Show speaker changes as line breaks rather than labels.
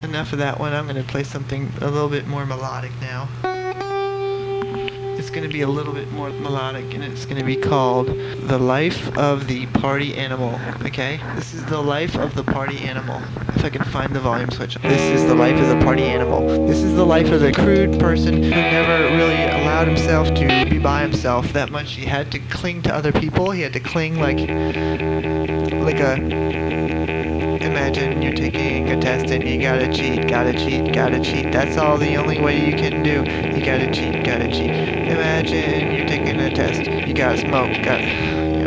Enough of that one. I'm going to play something a little bit more melodic now. It's going to be a little bit more melodic, and it's going to be called The Life of the Party Animal. Okay? This is the life of the party animal. If I can find the volume switch. This is the life of the party animal. This is the life of the crude person who never really allowed himself to be by himself that much. He had to cling to other people. He had to cling like a... Imagine you're taking a test and you gotta cheat, gotta cheat, gotta cheat. That's all the only way you can do. You gotta cheat, gotta cheat. Imagine you're taking a test. You gotta smoke,